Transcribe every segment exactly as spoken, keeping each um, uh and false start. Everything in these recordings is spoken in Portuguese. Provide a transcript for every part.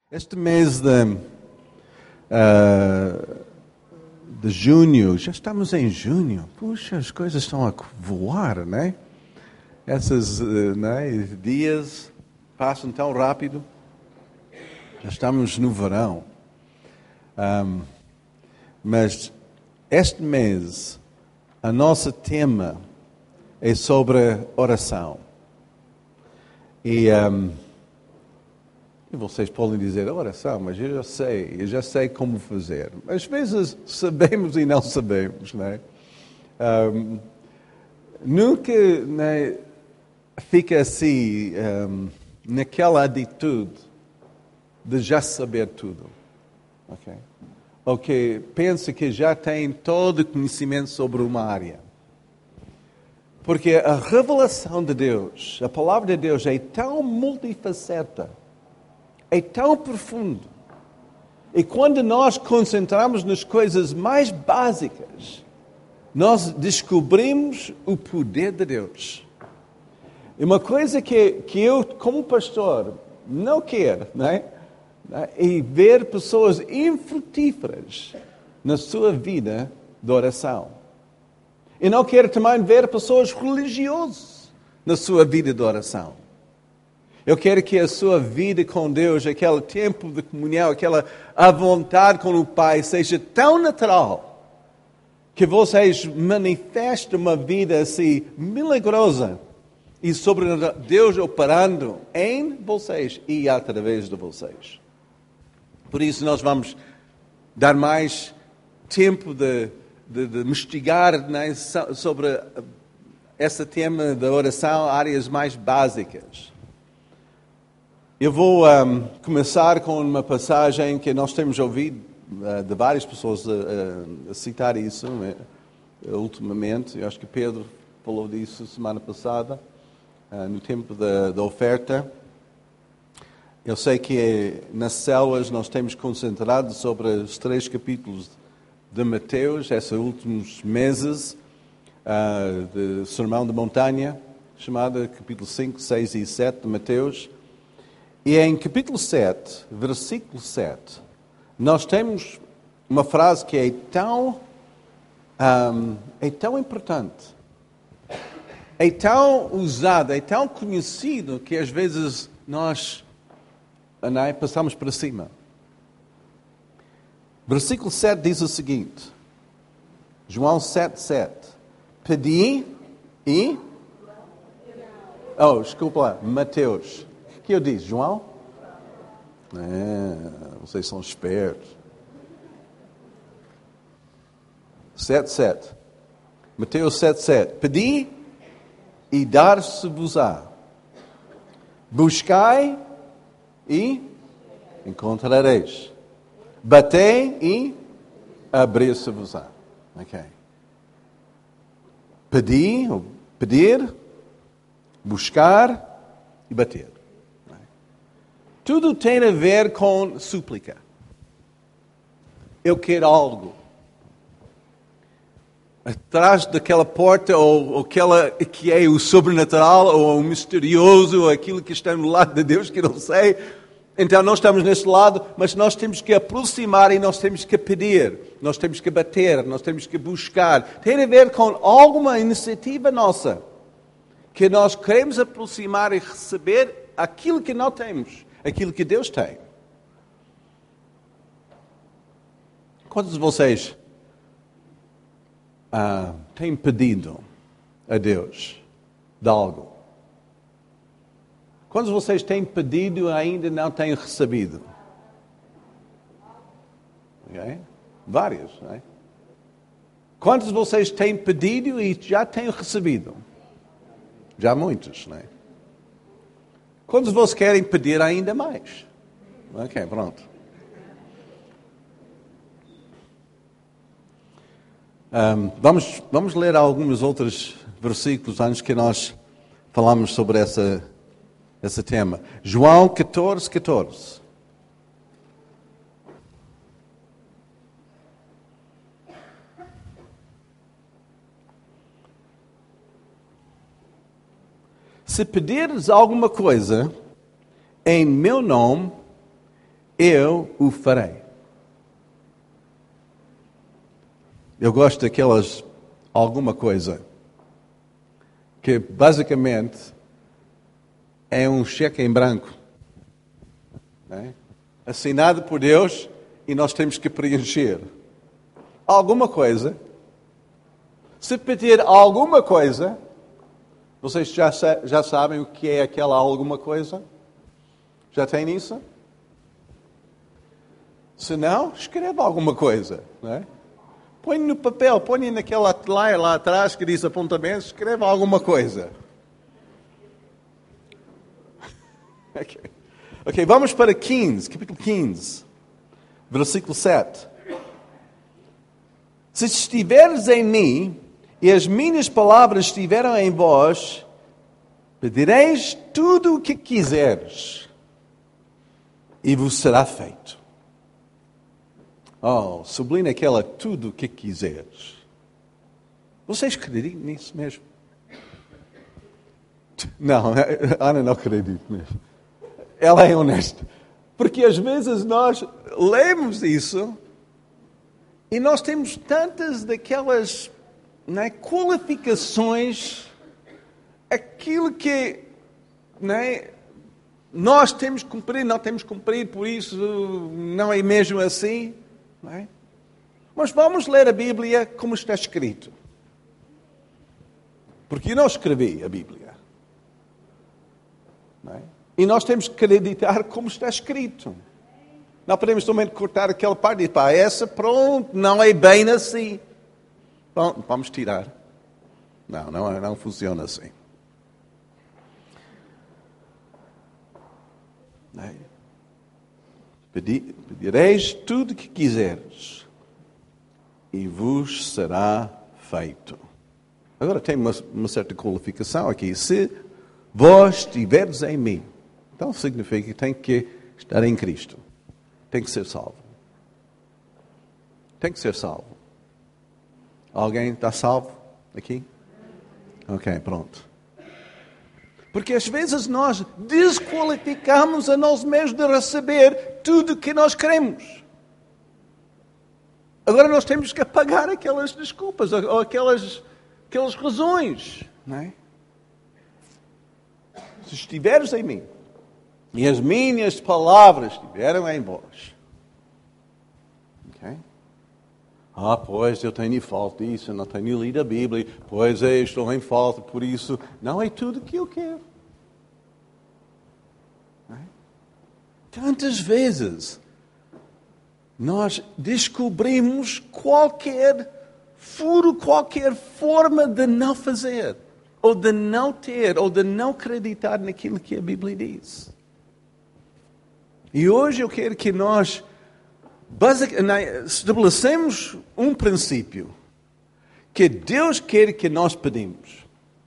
Este mês de, uh, de junho, já estamos em junho. Puxa, as coisas estão a voar, né? Esses uh, né, dias passam tão rápido. Já estamos no verão. Um, mas este mês, a nosso tema é sobre oração. E... Um, E vocês podem dizer, oração, mas eu já sei, eu já sei como fazer. Às vezes sabemos e não sabemos, não é? Um, nunca né, fica assim, um, naquela atitude de já saber tudo. Okay? Ou que pensa que já tem todo o conhecimento sobre uma área. Porque a revelação de Deus, a palavra de Deus é tão multifaceta. É tão profundo. E quando nós concentramos nas coisas mais básicas, nós descobrimos o poder de Deus. E uma coisa que, que eu, como pastor, não quero, não é? É ver pessoas infrutíferas na sua vida de oração. E não quero também ver pessoas religiosas na sua vida de oração. Eu quero que a sua vida com Deus, aquele tempo de comunhão, aquela a vontade com o Pai seja tão natural que vocês manifestem uma vida assim milagrosa e sobre Deus operando em vocês e através de vocês. Por isso nós vamos dar mais tempo de, de, de investigar, né, sobre esse tema da oração, áreas mais básicas. Eu vou um, começar com uma passagem que nós temos ouvido uh, de várias pessoas a, a, a citar isso, né, ultimamente. Eu acho que Pedro falou disso semana passada, uh, no tempo da, da oferta. Eu sei que nas células nós temos concentrado sobre os três capítulos de Mateus, esses últimos meses uh, de Sermão de Montanha, chamada capítulo cinco, seis e sete de Mateus. E em capítulo sete, versículo sete, nós temos uma frase que é tão, um, é tão importante, é tão usada, é tão conhecido que às vezes nós não é, passamos para cima. Versículo sete diz o seguinte, João sete, sete, pedi e... Oh, desculpa lá, Mateus. O que eu disse, João? É, vocês são espertos. sete, sete. Mateus sete, sete. Pedi e dar-se-vos-á. Buscai e encontrareis. Batei e abrir-se-vos-á. Ok. Pedi, pedir, buscar e bater. Tudo tem a ver com súplica. Eu quero algo. Atrás daquela porta, ou, ou aquela que é o sobrenatural, ou o misterioso, ou aquilo que está no lado de Deus, que não sei. Então nós estamos nesse lado, mas nós temos que aproximar e nós temos que pedir. Nós temos que bater, nós temos que buscar. Tem a ver com alguma iniciativa nossa. Que nós queremos aproximar e receber aquilo que não temos. Aquilo que Deus tem. Quantos de vocês ah, têm pedido a Deus de algo? Quantos de vocês têm pedido e ainda não têm recebido? Okay? Vários, não é? Quantos de vocês têm pedido e já têm recebido? Já muitos, não é? Quantos de vocês querem pedir ainda mais? Ok, pronto. Um, vamos, vamos ler alguns outros versículos antes que nós falamos sobre essa, esse tema. João catorze, catorze. Se pedires alguma coisa em meu nome, eu o farei. Eu gosto daquelas alguma coisa que basicamente é um cheque em branco, né? Assinado por Deus e nós temos que preencher alguma coisa. Se pedir alguma coisa, vocês já, já sabem o que é aquela alguma coisa? Já tem isso? Se não, escreva alguma coisa, não é? Põe no papel, põe naquela atlaia lá atrás que diz apontamentos, escreva alguma coisa. Ok, okay, vamos para quinze, capítulo quinze, versículo sete. Se estiveres em mim e as minhas palavras estiverem em vós, pedireis tudo o que quiseres e vos será feito. Oh, sublinha aquela tudo o que quiseres. Vocês acreditam nisso mesmo? Não, Ana não acredita mesmo. Ela é honesta. Porque às vezes nós lemos isso e nós temos tantas daquelas, não é, qualificações, aquilo que, não é, nós temos que cumprir, não temos que cumprir, por isso não é mesmo assim. Não é? Mas vamos ler a Bíblia como está escrito. Porque eu não escrevi a Bíblia. Não é? E nós temos que acreditar como está escrito. Não podemos somente cortar aquela parte e dizer, pá, essa, pronto, não é bem assim. Bom, vamos tirar. Não, não, não funciona assim. Não é? Pedireis tudo o que quiseres e vos será feito. Agora tem uma, uma certa qualificação aqui. Se vós estiveres em mim, então significa que tem que estar em Cristo. Tem que ser salvo. Tem que ser salvo. Alguém está salvo aqui? Ok, pronto. Porque às vezes nós desqualificamos a nós mesmos de receber tudo o que nós queremos. Agora nós temos que apagar aquelas desculpas, ou aquelas, aquelas razões. Não é? Se estiveres em mim, e as minhas palavras estiverem em vós. Ok? Ah, pois eu tenho falta disso, eu não tenho lido a Bíblia, pois eu estou em falta, por isso não é tudo que eu quero. Não é? Tantas vezes nós descobrimos qualquer furo, qualquer forma de não fazer, ou de não ter, ou de não acreditar naquilo que a Bíblia diz. E hoje eu quero que nós estabelecemos um princípio que Deus quer que nós pedimos.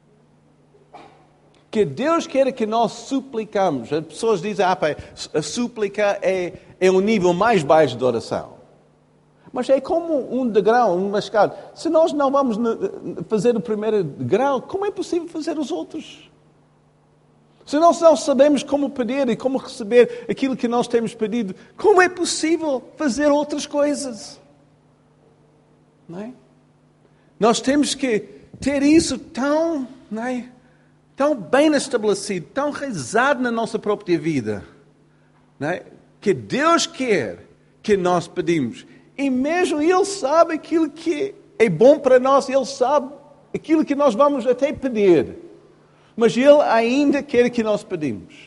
Que Deus quer que nós suplicamos. As pessoas dizem, ah, pai, a súplica é, é um nível mais baixo de oração. Mas é como um degrau, uma escada. Se nós não vamos fazer o primeiro degrau, como é possível fazer os outros? Se nós não sabemos como pedir e como receber aquilo que nós temos pedido, como é possível fazer outras coisas? Não é? Nós temos que ter isso tão, não é? Tão bem estabelecido, tão enraizado na nossa própria vida, não é? Que Deus quer que nós pedimos. E mesmo Ele sabe aquilo que é bom para nós, Ele sabe aquilo que nós vamos até pedir. Mas Ele ainda quer que nós pedimos.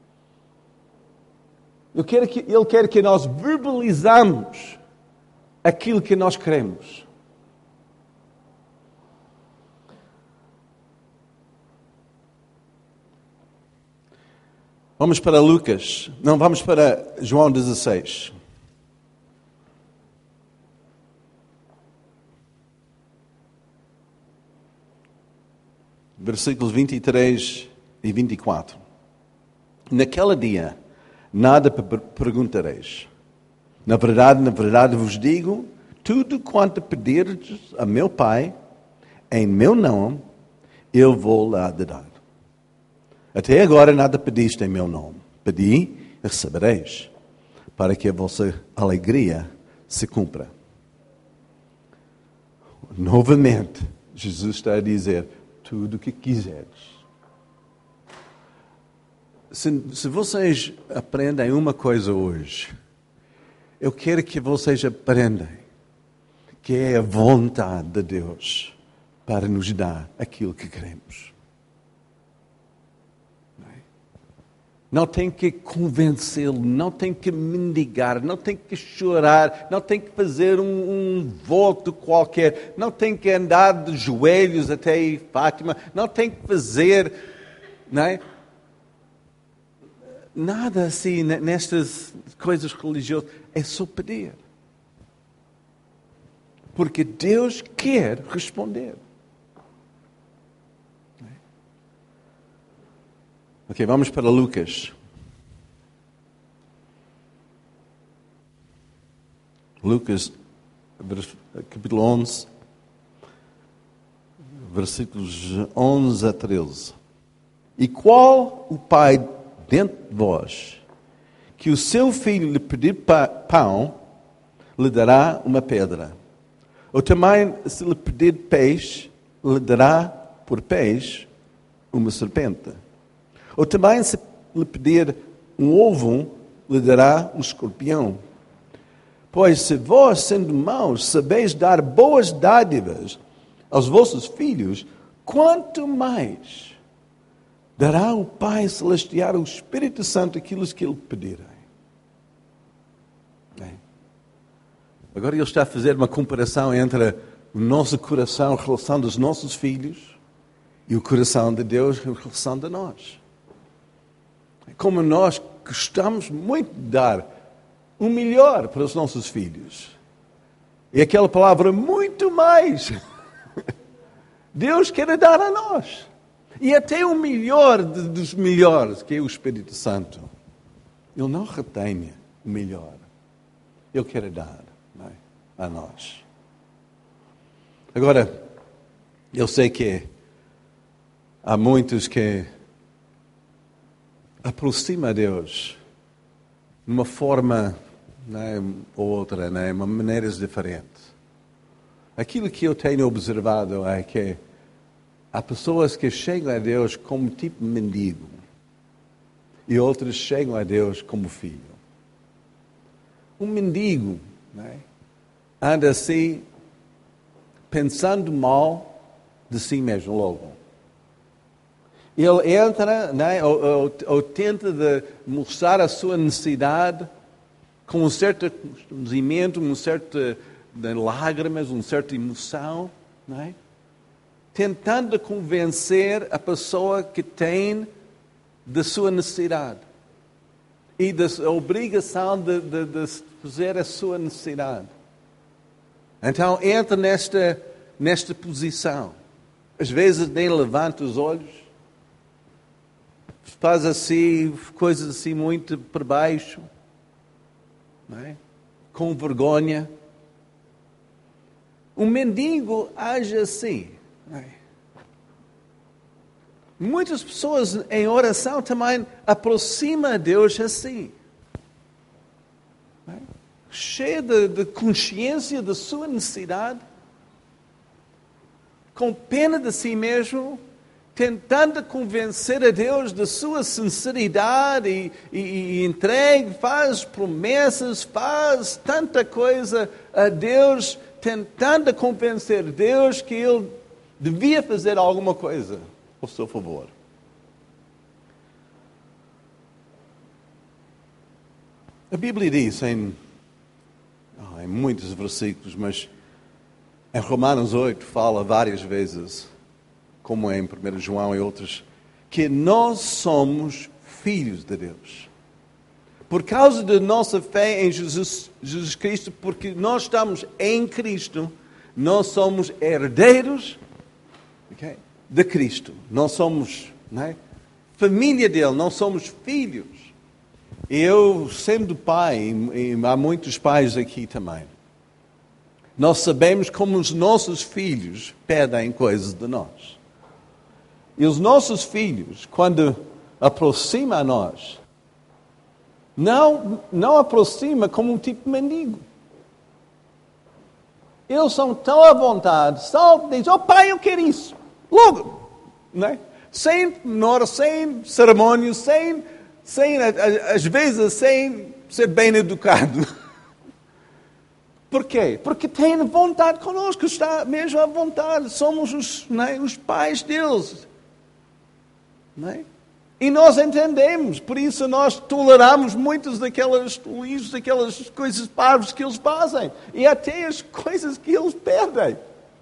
Ele quer que, Ele quer que nós verbalizamos aquilo que nós queremos. Vamos para Lucas. Não, vamos para João dezesseis. Versículos vinte e três e vinte e quatro. Naquele dia, nada perguntareis. Na verdade, na verdade vos digo, tudo quanto pedirdes a meu Pai, em meu nome, eu vou lá dar. Até agora nada pediste em meu nome. Pedi e recebereis, para que a vossa alegria se cumpra. Novamente, Jesus está a dizer, tudo o que quiseres. Se, se vocês aprendem uma coisa hoje, eu quero que vocês aprendam que é a vontade de Deus para nos dar aquilo que queremos. Não tem que convencê-lo, não tem que mendigar, não tem que chorar, não tem que fazer um, um voto qualquer, não tem que andar de joelhos até Fátima, não tem que fazer, não é? Nada assim nestas coisas religiosas, é só pedir. Porque Deus quer responder. Ok, vamos para Lucas. Lucas, capítulo onze, versículos onze a treze. E qual o pai dentre vós, que o seu filho lhe pedir pão, lhe dará uma pedra? Ou também, se lhe pedir peixe, lhe dará por peixe uma serpente? Ou também, se lhe pedir um ovo, lhe dará um escorpião? Pois se vós, sendo maus, sabeis dar boas dádivas aos vossos filhos, quanto mais dará o Pai Celestial, o Espírito Santo, aquilo que lhe pedirem. É. Agora ele está a fazer uma comparação entre o nosso coração, a relação dos nossos filhos, e o coração de Deus, a relação de nós. Como nós gostamos muito de dar o melhor para os nossos filhos. E aquela palavra, muito mais. Deus quer dar a nós. E até o melhor dos melhores, que é o Espírito Santo. Ele não retém o melhor. Ele quer dar, não é? A nós. Agora, eu sei que há muitos que aproximam a Deus de uma forma, não é, ou outra, não é, de maneiras diferentes. Aquilo que eu tenho observado é que há pessoas que chegam a Deus como tipo mendigo e outras chegam a Deus como filho. Um mendigo, não é, anda assim, pensando mal de si mesmo logo. Ele entra, não é, ou, ou, ou tenta de mostrar a sua necessidade com um certo constrangimento, um certo de lágrimas, uma certa emoção, não é? Tentando convencer a pessoa que tem da sua necessidade e da obrigação de, de, de fazer a sua necessidade. Então entra nesta, nesta posição. Às vezes nem levanta os olhos, faz assim, coisas assim muito por baixo, não é? Com vergonha. Um mendigo age assim. Não é? Muitas pessoas em oração também aproximam a Deus assim. Não é? Cheia de, de consciência da sua necessidade, com pena de si mesmo, tentando convencer a Deus da sua sinceridade e, e, e entregue, faz promessas, faz tanta coisa a Deus, tentando convencer Deus que Ele devia fazer alguma coisa ao seu favor. A Bíblia diz em, oh, em muitos versículos, mas em Romanos oito fala várias vezes, como em primeiro João e outros, que nós somos filhos de Deus. Por causa da nossa fé em Jesus, Jesus Cristo, porque nós estamos em Cristo, nós somos herdeiros, okay, de Cristo. Nós somos, não é, família dele, não somos filhos. Eu, sendo pai, e há muitos pais aqui também, nós sabemos como os nossos filhos pedem coisas de nós. E os nossos filhos, quando aproximam a nós, Não, não aproxima como um tipo de mendigo. Eles são tão à vontade, só dizem, oh pai, eu quero isso. Logo, não é? Sem menor, sem cerimônias, sem, sem, às vezes, sem ser bem educado. Por quê? Porque tem vontade connosco, está mesmo à vontade. Somos os, não é, os pais deles. Não é? E nós entendemos, por isso nós toleramos muitas daquelas tolices, daquelas coisas parvas que eles fazem. E até as coisas que eles perdem.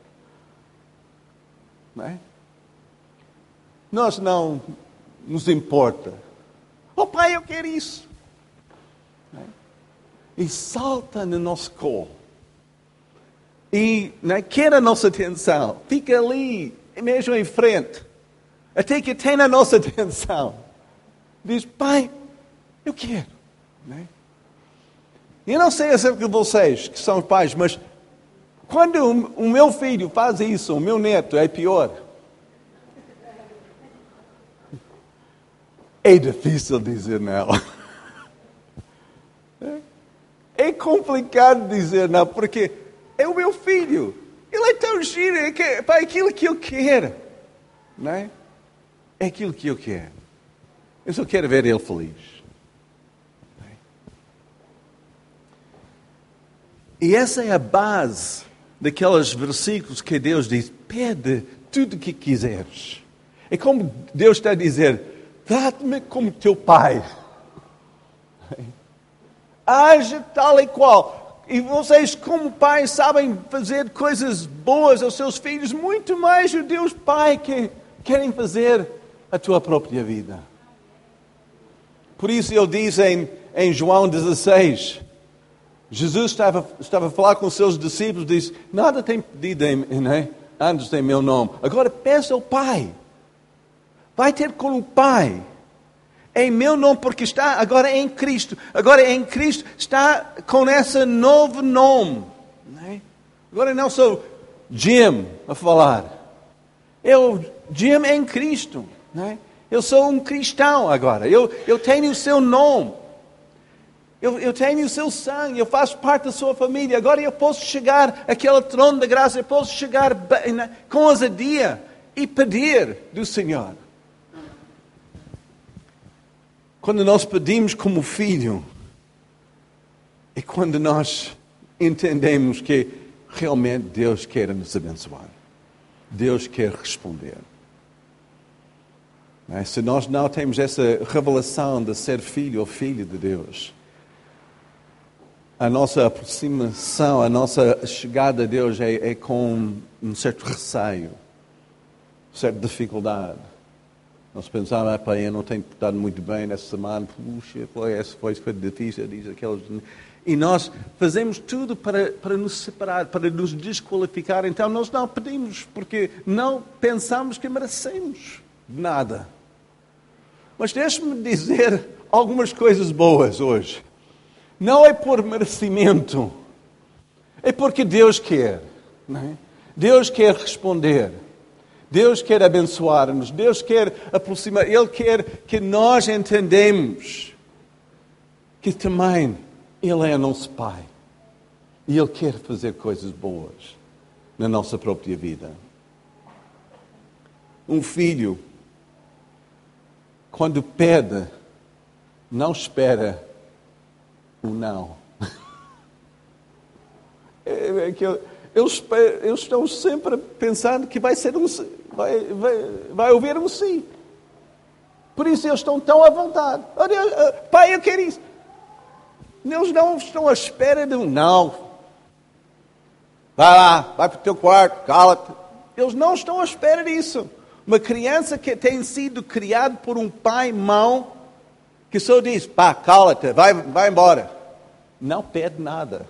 Não é? Nós não nos importa. Oh pai, eu quero isso. Não é? E salta no nosso colo. E não é, quer a nossa atenção. Fica ali, mesmo em frente. Até que tem a nossa atenção. Diz, pai, eu quero. Não é? Eu não sei acerca de vocês, que são pais, mas quando o meu filho faz isso, o meu neto, é pior. É difícil dizer não. É complicado dizer não, porque é o meu filho. Ele é tão giro, é, que, é aquilo que eu quero. Não é? É aquilo que eu quero. Eu só quero ver ele feliz. Não é? E essa é a base daqueles versículos que Deus diz, pede tudo o que quiseres. É como Deus está a dizer, trata-me como teu pai. Age tal e qual. E vocês, como pais, sabem fazer coisas boas aos seus filhos, muito mais o Deus Pai que querem fazer a tua própria vida. Por isso ele diz em, em João dezesseis, Jesus estava, estava a falar com os seus discípulos, diz, nada tem pedido em, né, antes em meu nome. Agora peça ao Pai. Vai ter com o Pai. Em meu nome, porque está agora em Cristo. Agora em Cristo está com esse novo nome. Não é? Agora não sou Jim a falar. Eu, Jim em Cristo. Não é? Eu sou um cristão agora. Eu, eu tenho o seu nome. Eu, eu tenho o seu sangue. Eu faço parte da sua família. Agora eu posso chegar àquele trono da graça. Eu posso chegar com ousadia e pedir do Senhor. Quando nós pedimos como filho, é quando nós entendemos que realmente Deus quer nos abençoar. Deus quer responder. Mas se nós não temos essa revelação de ser filho ou filha de Deus, a nossa aproximação, a nossa chegada a Deus é, é com um certo receio, certa dificuldade. Nós pensamos, ah, pai, eu não tenho portado muito bem nessa semana, puxa, foi, essa foi, foi difícil, diz aquelas... E nós fazemos tudo para, para nos separar, para nos desqualificar. Então nós não pedimos, porque não pensamos que merecemos nada. Mas deixe-me dizer algumas coisas boas hoje. Não é por merecimento, é porque Deus quer. Não é? Deus quer responder. Deus quer abençoar-nos, Deus quer aproximar, Ele quer que nós entendamos que também Ele é nosso Pai. E Ele quer fazer coisas boas na nossa própria vida. Um filho, quando pede, não espera o não. É, é que eu, eles, eles estão sempre pensando que vai ser um... Vai, vai, vai ouvir um sim. Por isso eles estão tão à vontade. Oh, Deus, uh, pai, eu quero isso. Eles não estão à espera de um não. Vai lá, vai para o teu quarto, cala-te. Eles não estão à espera disso. Uma criança que tem sido criada por um pai mau, que só diz, pá, cala-te, vai, vai embora. Não pede nada.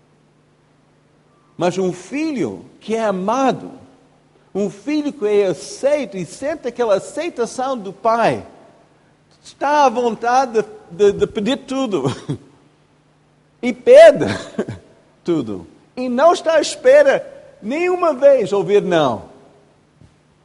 Mas um filho que é amado, um filho que é aceito e sente aquela aceitação do pai, está à vontade de, de, de pedir tudo. E pede tudo. E não está à espera nenhuma vez ouvir não.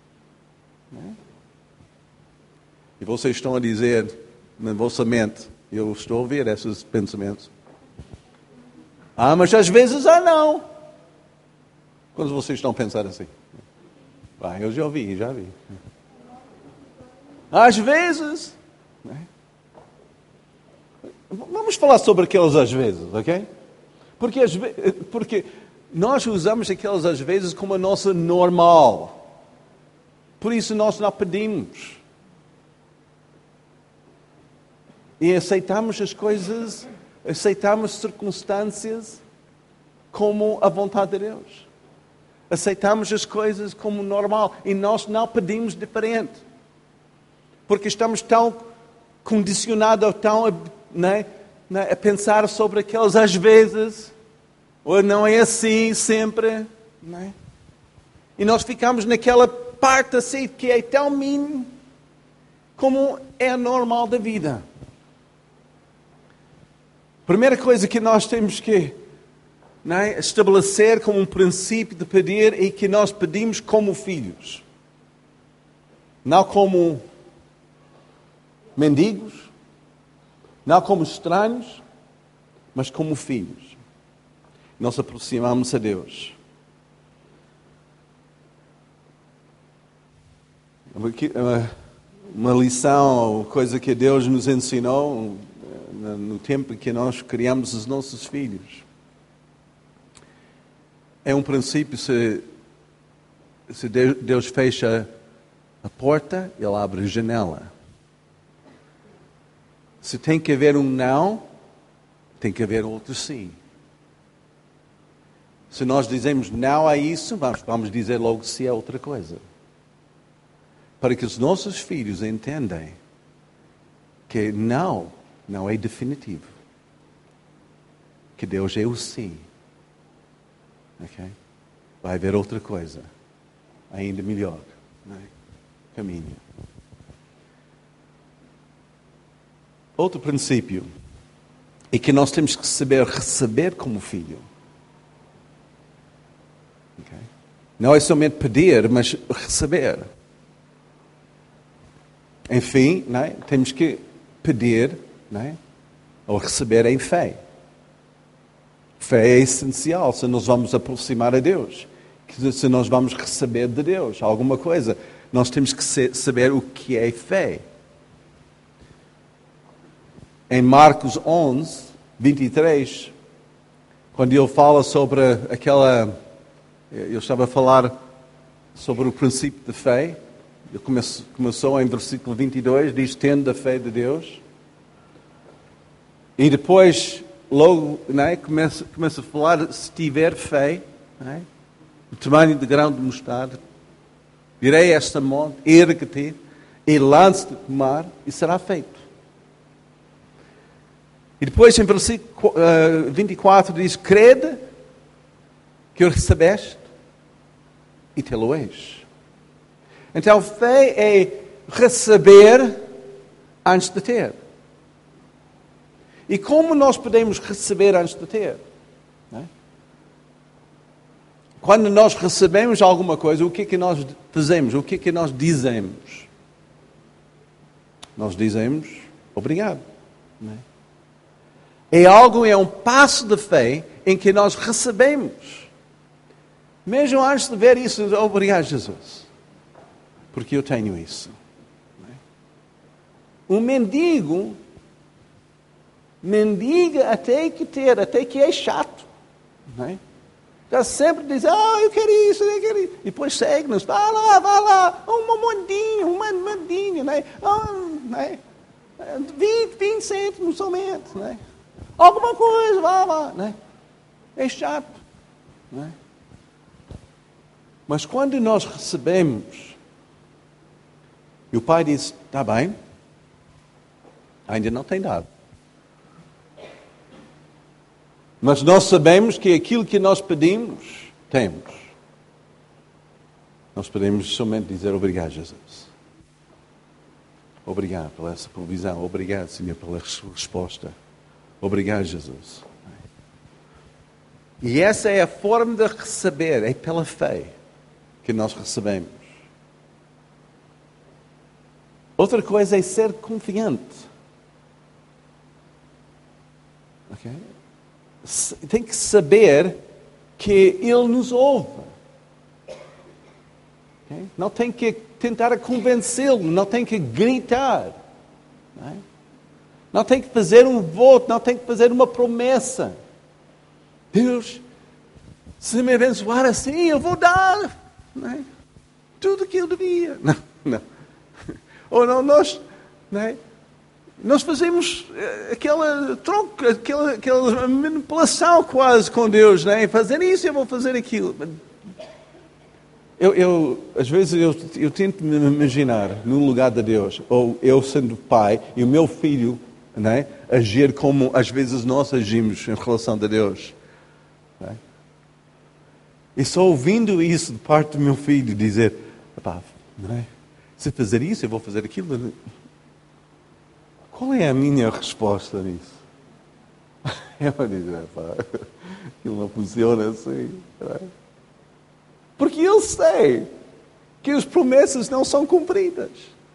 E vocês estão a dizer na vossa mente, Eu estou a ouvir esses pensamentos. Ah, mas às vezes, ah, não. Quando vocês estão a pensar assim? Ah, eu já ouvi, já vi. Às vezes. Né? Vamos falar sobre aquelas às vezes, ok? Porque, às ve- porque nós usamos aquelas às vezes como a nossa normal. Por isso nós não pedimos. E aceitamos as coisas, aceitamos circunstâncias como a vontade de Deus. Aceitamos as coisas como normal. E nós não pedimos diferente. Porque estamos tão condicionados, tão né, né, a pensar sobre aquelas às vezes. Ou não é assim sempre. Né? E nós ficamos naquela parte assim que é tão mínimo como é normal da vida. Primeira coisa que nós temos que né, estabelecer como um princípio de pedir é que nós pedimos como filhos. Não como mendigos, não como estranhos, mas como filhos. Nós aproximamos a Deus. Uma lição, coisa que Deus nos ensinou no tempo que nós criamos os nossos filhos. É um princípio, se, se Deus fecha a porta, Ele abre a janela. Se tem que haver um não, tem que haver outro sim. Se nós dizemos não a isso, vamos, vamos dizer logo se é outra coisa. Para que os nossos filhos entendam que não, não é definitivo. Que Deus é o sim. Okay? Vai haver outra coisa, ainda melhor. Não é? Caminho. Outro princípio é que nós temos que saber receber como filho. Okay? Não é somente pedir, mas receber. Enfim, não é? Temos que pedir, não é? Ou receber em fé. Fé é essencial se nós vamos aproximar a Deus. Se nós vamos receber de Deus alguma coisa, nós temos que saber o que é fé. Em Marcos onze, vinte e três, quando ele fala sobre aquela... Eu estava a falar sobre o princípio de fé. Ele come- começou em versículo vinte e dois, diz, tendo a fé de Deus. E depois, logo, não é, começa, começa a falar, se tiver fé, não é, o tamanho de grão de mostarda, direi a esta monte, ergue-te e lance-te no mar, e será feito. E depois, em versículo uh, vinte e quatro, diz, crede que o recebeste e te-lo-eis. Então, fé é receber antes de ter. E como nós podemos receber antes de ter? Não é? Quando nós recebemos alguma coisa, o que é que nós fazemos? O que é que nós dizemos? Nós dizemos obrigado. Não é? É algo, é um passo de fé em que nós recebemos. Mesmo antes de ver isso, obrigado, Jesus. Porque eu tenho isso. Não é? Um mendigo mendiga até que ter, até que é chato. Não é? Já sempre diz, ah, eu quero isso, eu quero isso. E depois segue-nos, vá lá, vá lá, um mondinho, uma mondinho, não é? Ah, não é? vinte, vinte cêntimos somente, não é? Alguma coisa, vá lá, não é? É chato, não é? Mas quando nós recebemos, e o pai diz, está bem, ainda não tem dado. Mas nós sabemos que aquilo que nós pedimos, temos. Nós podemos somente dizer obrigado, Jesus. Obrigado pela essa provisão. Obrigado, Senhor, pela resposta. Obrigado, Jesus. E essa é a forma de receber, é pela fé que nós recebemos. Outra coisa é ser confiante. Okay? Tem que saber que Ele nos ouve. Okay? Não tem que tentar convencê-lo, não tem que gritar. Não é? Não tem que fazer um voto, não tem que fazer uma promessa. Deus, se me abençoar assim, eu vou dar, não é? Tudo o que eu devia. Não, não. Ou não, nós, não é? Nós fazemos aquela troca, aquela, aquela manipulação quase com Deus, não é? Fazer isso, eu vou fazer aquilo. Eu, eu, às vezes eu, eu tento me imaginar no lugar de Deus, ou eu sendo pai e o meu filho, não é? Agir como às vezes nós agimos em relação a Deus. Não é? E só ouvindo isso de parte do meu filho dizer, não é? Se fazer isso, eu vou fazer aquilo. Qual é a minha resposta nisso? Eu vou dizer, pá, aquilo não funciona assim. Não é? Porque eu sei que as promessas não são cumpridas.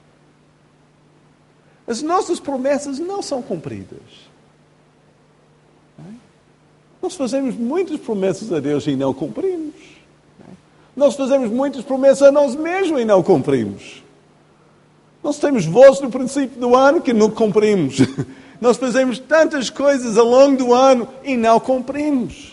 As nossas promessas não são cumpridas. Não é? Nós fazemos muitas promessas a Deus e não cumprimos. Não é? Nós fazemos muitas promessas a nós mesmos e não cumprimos. Nós temos votos no princípio do ano que não cumprimos. Nós fazemos tantas coisas ao longo do ano e não cumprimos.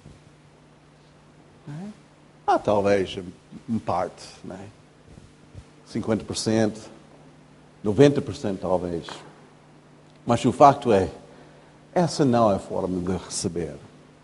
Não é? Ah, talvez uma parte, não é? cinquenta por cento, noventa por cento talvez. Mas o facto é, essa não é a forma de receber.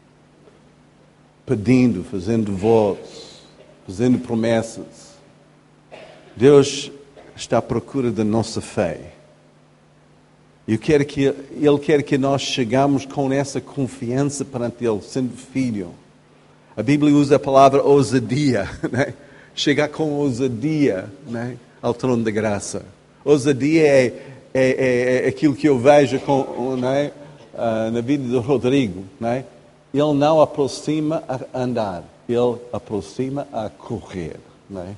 Pedindo, fazendo votos, fazendo promessas. Deus está à procura da nossa fé. E quero que, Ele quer que nós chegamos com essa confiança perante Ele, sendo filho. A Bíblia usa a palavra ousadia, né? Chegar com ousadia, né? Ao trono da graça. Ousadia é, é, é, é aquilo que eu vejo com, né? uh, na vida do Rodrigo. Né? Ele não aproxima a andar, ele aproxima a correr. Né?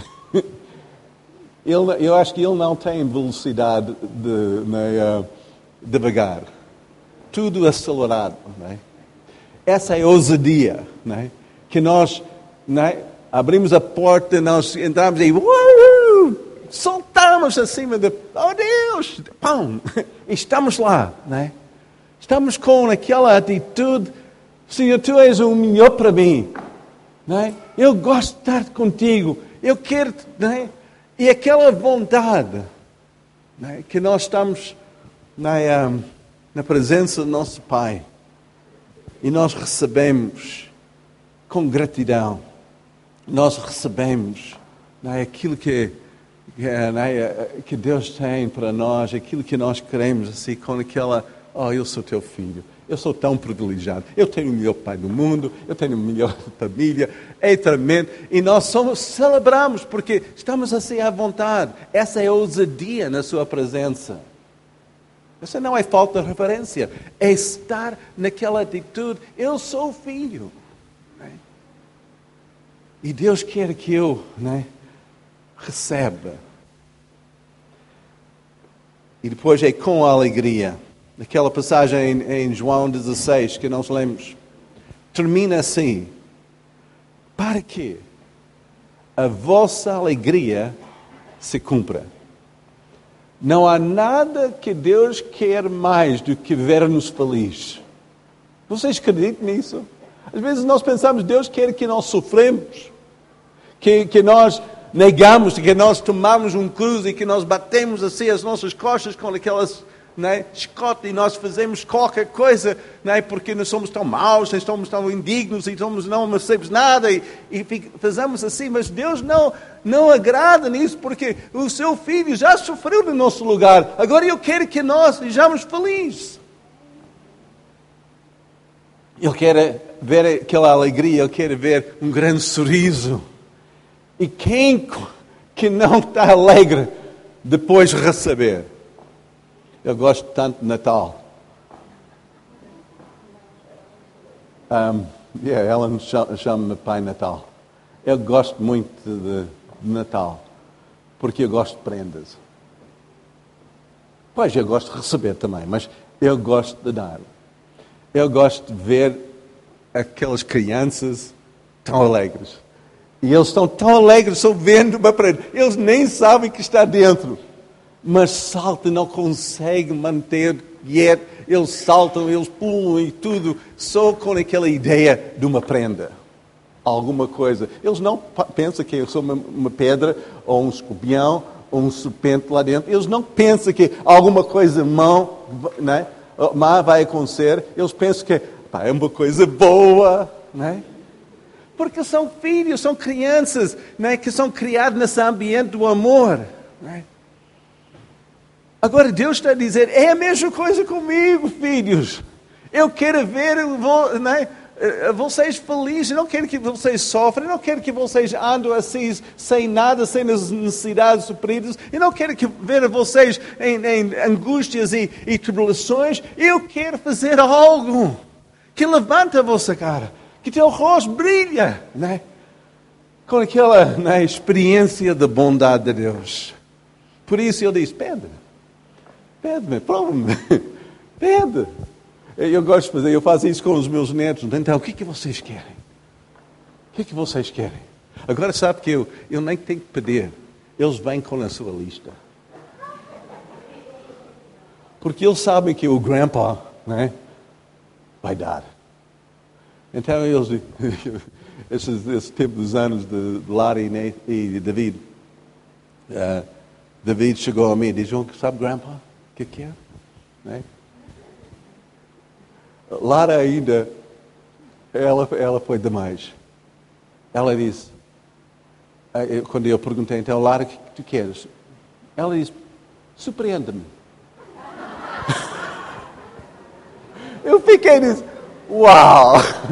Ele, eu acho que ele não tem velocidade de, né, uh, devagar. Tudo acelerado. Né? Essa é a ousadia. Né? Que nós, né, abrimos a porta, nós entramos e uh, soltamos acima de... Oh Deus! Pão! Estamos lá. Né? Estamos com aquela atitude... Senhor, Tu és o melhor para mim. Né? Eu gosto de estar contigo. Eu quero... Né? E aquela vontade, né, que nós estamos na, um, na presença do nosso Pai e nós recebemos com gratidão, nós recebemos, né, aquilo que, né, que Deus tem para nós, aquilo que nós queremos, assim, com aquela, oh, eu sou Teu filho. Eu sou tão privilegiado. Eu tenho o melhor pai do mundo. Eu tenho a melhor família. É tremendo. E nós somos, celebramos porque estamos assim à vontade. Essa é a ousadia na sua presença. Essa não é falta de reverência. É estar naquela atitude. Eu sou filho. Né? E Deus quer que eu, né, receba. E depois é com alegria. Aquela passagem em, em João dezesseis que nós lemos, termina assim: para que a vossa alegria se cumpra. Não há nada que Deus quer mais do que ver-nos felizes. Vocês acreditam nisso? Às vezes nós pensamos que Deus quer que nós sofremos, que, que nós negamos, que nós tomamos um cruz e que nós batemos assim as nossas costas com aquelas... Não é? Escote, e nós fazemos qualquer coisa, não é? Porque nós somos tão maus, nós somos tão indignos e somos, não merecemos nada e, e fazemos assim, mas Deus não, não agrada nisso porque o seu filho já sofreu no nosso lugar. Agora eu quero que nós sejamos felizes. Ele quer ver aquela alegria, ele quer ver um grande sorriso. E quem que não está alegre depois de receber? Eu gosto tanto de Natal. Um, yeah, ela chama-me Pai Natal. Eu gosto muito de, de Natal, porque eu gosto de prendas. Pois, eu gosto de receber também, mas eu gosto de dar. Eu gosto de ver aquelas crianças tão alegres. E eles estão tão alegres só vendo uma parede. Eles nem sabem que está dentro. Mas saltam, não conseguem manter quieto. Eles saltam, eles pulam e tudo, só com aquela ideia de uma prenda. Alguma coisa. Eles não pensam que eu sou uma, uma pedra, ou um escorpião, ou um serpente lá dentro. Eles não pensam que alguma coisa má, né, má vai acontecer. Eles pensam que pá, é uma coisa boa, né? Porque são filhos, são crianças, né, que são criados nesse ambiente do amor. Né? Agora Deus está a dizer, é a mesma coisa comigo, filhos. Eu quero ver, né, vocês felizes, não quero que vocês sofrem, não quero que vocês andem assim, sem nada, sem as necessidades supridas. Eu não quero que ver vocês em, em angústias e, e tribulações. Eu quero fazer algo que levanta a vossa cara. Que teu rosto brilha, né? Com aquela, né, experiência da bondade de Deus. Por isso ele diz, pede. Pede-me, prova-me. Pede. Eu gosto de fazer, eu faço isso com os meus netos. Então, o que é que vocês querem? O que é que vocês querem? Agora sabe que eu, eu nem tenho que pedir. Eles vêm com a sua lista. Porque eles sabem que o grandpa, né, vai dar. Então, eles, esses, esse tempo dos anos de Lara e, e de David, uh, David chegou a mim e disse, sabe, grandpa, o que que é? Né? Lara ainda, ela, ela foi demais. Ela disse, quando eu perguntei, então, Lara, o que tu queres? Ela disse, surpreenda-me. Eu fiquei e disse, uau!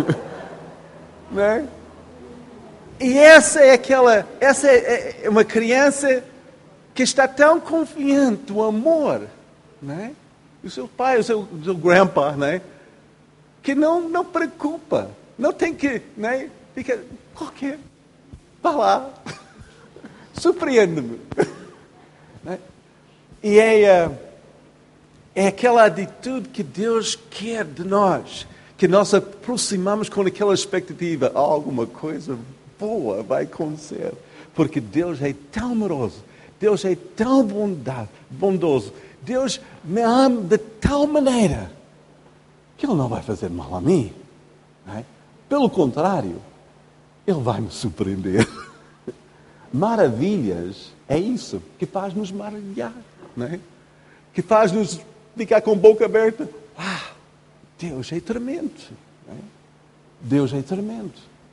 Né? E essa é aquela, essa é uma criança que está tão confiante do amor, né? O seu pai, o seu, o seu grandpa, né? Que não, não preocupa, não tem que, né? Fica, qualquer, vá lá, surpreende-me. Né? E é, é aquela atitude que Deus quer de nós. Que nós aproximamos com aquela expectativa, oh, alguma coisa boa vai acontecer. Porque Deus é tão amoroso, Deus é tão bondade, bondoso, Deus me ama de tal maneira que Ele não vai fazer mal a mim. Não é? Pelo contrário, Ele vai me surpreender. Maravilhas é isso que faz-nos maravilhar. Não é? Que faz-nos ficar com a boca aberta. Ah! Deus é tremendo. Né? Deus é tremendo.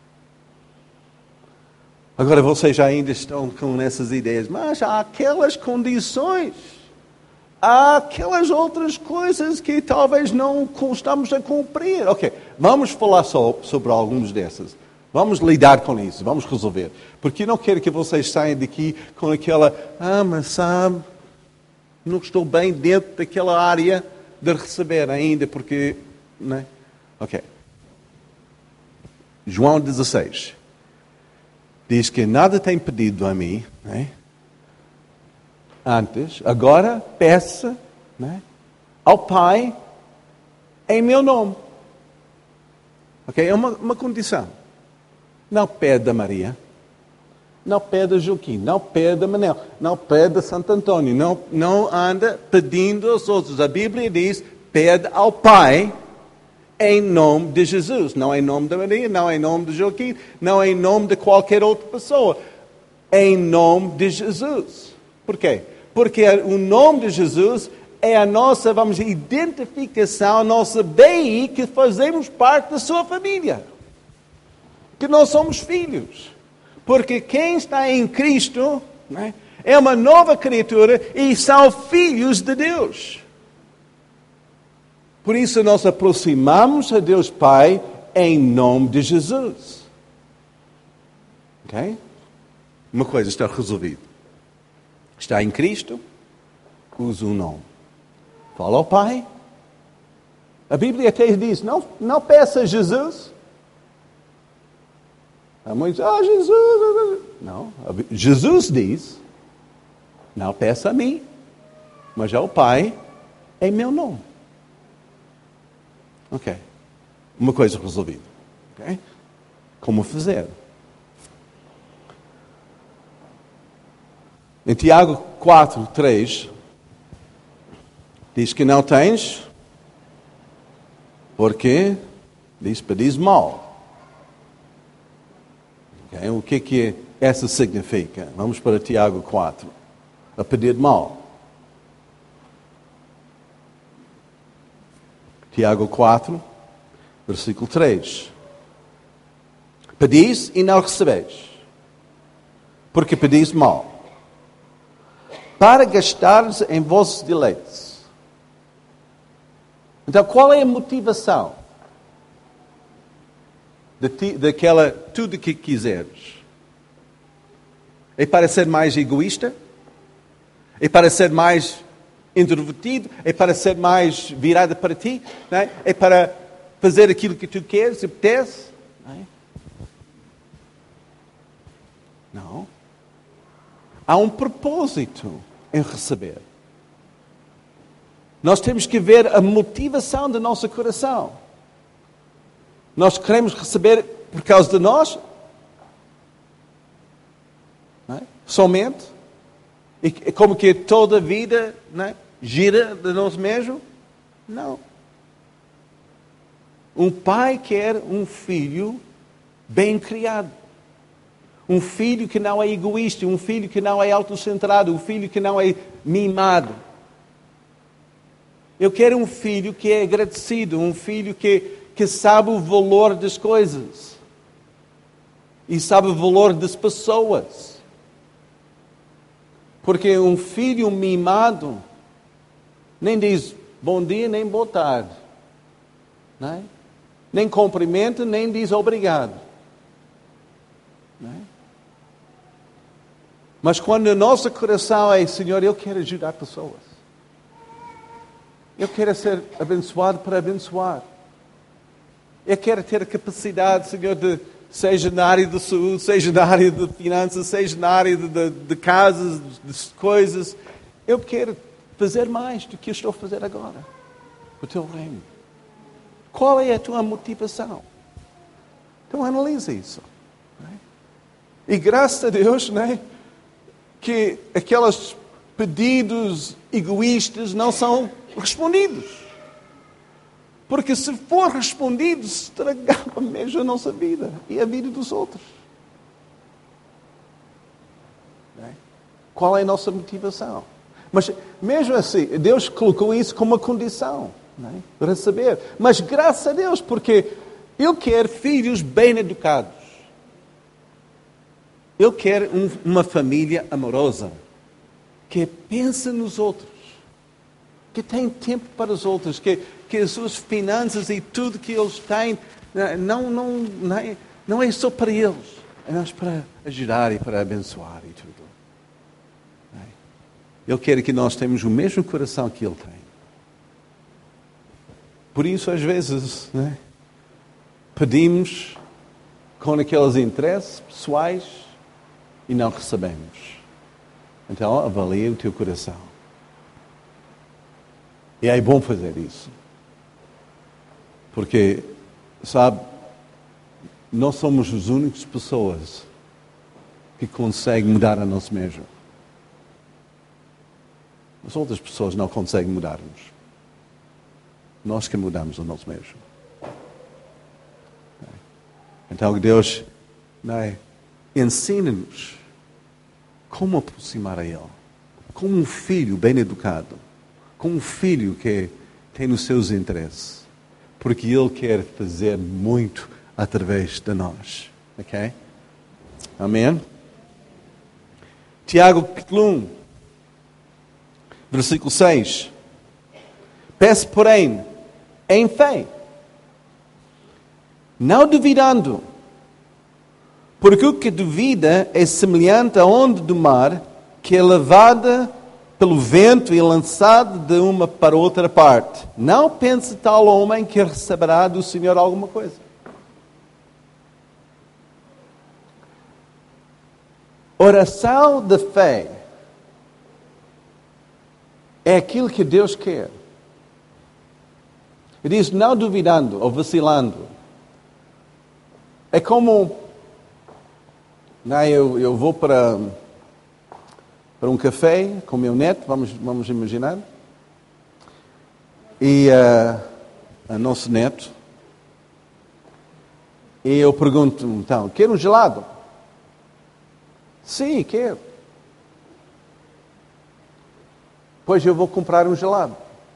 Agora vocês ainda estão com essas ideias, mas há aquelas condições, há aquelas outras coisas que talvez não estamos a cumprir. Ok, vamos falar só sobre algumas dessas. Vamos lidar com isso, vamos resolver. Porque eu não quero que vocês saiam daqui com aquela, ah, mas sabe, não estou bem dentro daquela área de receber ainda, porque... Né? Ok. João dezesseis diz que nada tem pedido a mim, né? Antes, agora peça, né, ao Pai em meu nome. Ok? É uma, uma condição. Não pede a Maria, não pede a Joaquim, não pede a Manel, não pede a Santo Antônio, não, não anda pedindo aos outros. A Bíblia diz, pede ao Pai em nome de Jesus, não em nome de Maria, não em nome de Joaquim, não em nome de qualquer outra pessoa, em nome de Jesus. Por quê? Porque o nome de Jesus é a nossa, vamos dizer, identificação, a nossa B I, que fazemos parte da sua família. Que nós somos filhos. Porque quem está em Cristo, né, é uma nova criatura e são filhos de Deus. Por isso nós aproximamos a Deus Pai em nome de Jesus. Ok? Uma coisa está resolvida. Está em Cristo, usa o nome. Fala ao Pai. A Bíblia até diz, não, não peça a Jesus. Há muitos, ah, Jesus. Não, Jesus diz, não peça a mim, mas ao Pai em meu nome. Ok. uma coisa resolvida. Okay? Como fazer? Em Tiago quatro, três, diz que não tens, porque diz pedis mal. Okay? O que é que essa significa? Vamos para Tiago quatro. A pedir mal. Tiago quatro, versículo três. Pedis e não recebeis, porque pedis mal, para gastares em vossos deleites. Então, qual é a motivação de ti, daquela tudo que quiseres? É para ser mais egoísta? É para ser mais introvertido? É para ser mais virado para ti? Não é? É para fazer aquilo que tu queres, apetece? Não é? Não. Há um propósito em receber. Nós temos que ver a motivação do nosso coração. Nós queremos receber por causa de nós? Não é? Somente? E como que toda a vida, não é, gira de nós mesmos? Não. Um pai quer um filho bem criado. Um filho que não é egoísta, um filho que não é autocentrado, um filho que não é mimado. Eu quero um filho que é agradecido, um filho que, que sabe o valor das coisas. E sabe o valor das pessoas. Porque um filho mimado nem diz bom dia, nem boa tarde. Não é? Nem cumprimenta, nem diz obrigado. Não é? Mas quando o nosso coração é, Senhor, eu quero ajudar pessoas. Eu quero ser abençoado para abençoar. Eu quero ter a capacidade, Senhor, de, seja na área de saúde, seja na área de finanças, seja na área de, de, de casas, de coisas. Eu quero fazer mais do que eu estou a fazer agora. O teu reino. Qual é a tua motivação? Então analisa isso. Não é? E graças a Deus, não é? Que aqueles pedidos egoístas não são respondidos. Porque se for respondido, estragava mesmo a nossa vida e a vida dos outros. Não é? Qual é a nossa motivação? Mas mesmo assim, Deus colocou isso como uma condição, não é? Para saber. Mas graças a Deus, porque eu quero filhos bem educados. Eu quero um, uma família amorosa, que pensa nos outros, que tem tempo para os outros, que, que as suas finanças e tudo que eles têm não, não, não, é, não é só para eles, é mais para ajudar e para abençoar e tudo. Ele quer que nós tenhamos o mesmo coração que Ele tem. Por isso, às vezes, né, pedimos com aqueles interesses pessoais e não recebemos. Então, avalie o teu coração. E é bom fazer isso. Porque, sabe, nós somos as únicas pessoas que conseguem mudar a nós mesmos. As outras pessoas não conseguem mudar-nos. Nós que mudamos a nós mesmos. Então Deus, não é, ensina-nos como aproximar a Ele. Como um filho bem educado. Como um filho que tem os seus interesses. Porque Ele quer fazer muito através de nós. Ok? Amém? Tiago capítulo um, versículo seis. Peço, porém, em fé, não duvidando, porque o que duvida é semelhante à onda do mar, que é levada pelo vento e lançada de uma para outra parte. Não pense tal homem que receberá do Senhor alguma coisa. Oração de fé é aquilo que Deus quer. E diz, não duvidando ou vacilando. É como, não, eu, eu vou para, para um café com o meu neto, vamos, vamos imaginar, e uh, o nosso neto, e eu pergunto, então, quer um gelado? Sim, quero. Pois eu vou comprar um gelado.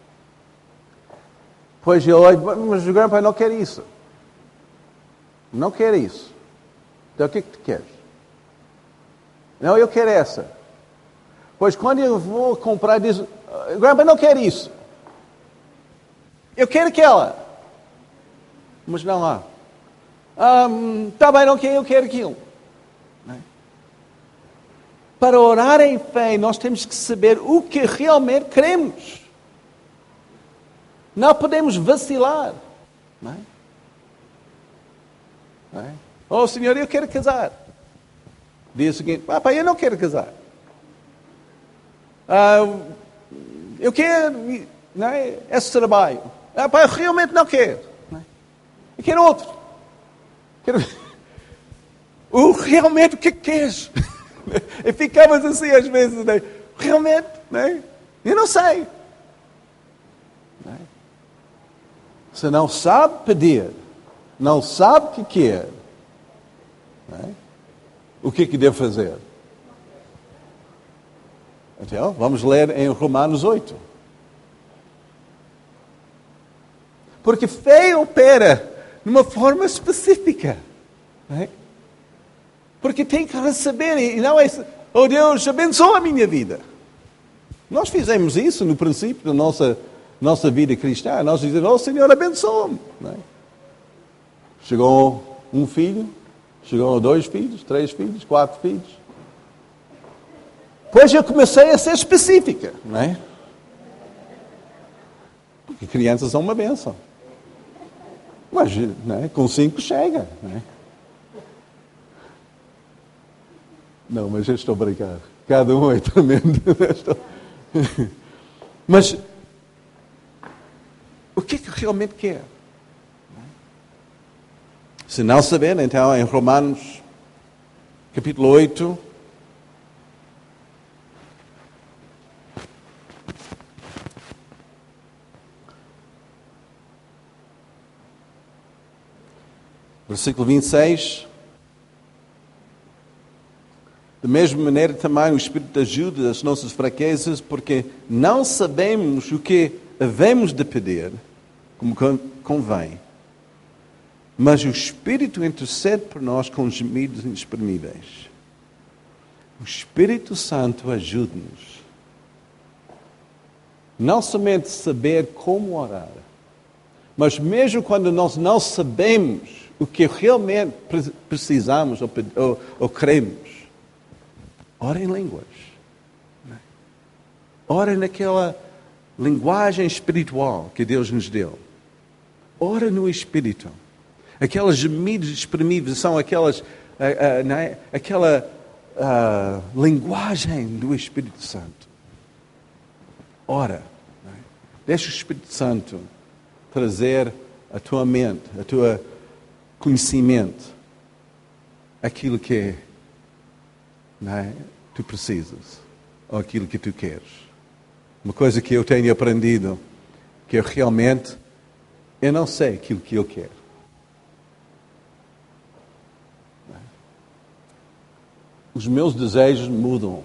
Pois eu olho, mas o grandpa não quer isso. Não quer isso. Então o que é que tu queres? Não, eu quero essa. Pois quando eu vou comprar, diz, o grandpa não quer isso. Eu quero aquela. Mas não há. Ah, tá bem, não quero, eu quero aquilo. Para orar em fé, nós temos que saber o que realmente queremos. Não podemos vacilar. Não é? Não é? Oh, Senhor, eu quero casar. Dia seguinte, ah, pai, eu não quero casar. Ah, eu quero, não é? Esse trabalho. Ah, pai, eu realmente não quero. Não é? Eu quero outro. Quero... O, realmente, o que é que queres? E ficamos assim às vezes, né? Realmente, né? Eu não sei. Né? Se não sabe pedir, não sabe o que quer, né? O que é que deve fazer? Então, vamos ler em Romanos oito. Porque fé opera numa forma específica. Né? Porque tem que receber, e não é, oh Deus, abençoa a minha vida. Nós fizemos isso no princípio da nossa, nossa vida cristã. Nós dizemos, oh Senhor, abençoa-me. Não é? Chegou um filho, chegou dois filhos, três filhos, quatro filhos. Depois eu comecei a ser específica, não é? Porque crianças são uma bênção. Mas, não é? Com cinco chega, não é? Não, mas eu estou a brincar. Cada um é tremendo. Mas, o que é que realmente quer? Se não saber, então, em Romanos, capítulo oito, versículo vinte e seis... Da mesma maneira também o Espírito ajuda as nossas fraquezas, porque não sabemos o que havemos de pedir, como convém. Mas o Espírito intercede por nós com gemidos inexprimíveis. O Espírito Santo ajuda-nos. Não somente saber como orar, mas mesmo quando nós não sabemos o que realmente precisamos ou, ou, ou queremos, ora em línguas. Ora naquela linguagem espiritual que Deus nos deu. Ora no Espírito. Aquelas gemidos exprimíveis são aquelas, uh, uh, não é? Aquela uh, linguagem do Espírito Santo. Ora. Não é? Deixa o Espírito Santo trazer à tua mente, a tua conhecimento, aquilo que é, não é? Tu precisas, ou aquilo que tu queres. Uma coisa que eu tenho aprendido, que eu realmente, eu não sei aquilo que eu quero. Não é? Os meus desejos mudam.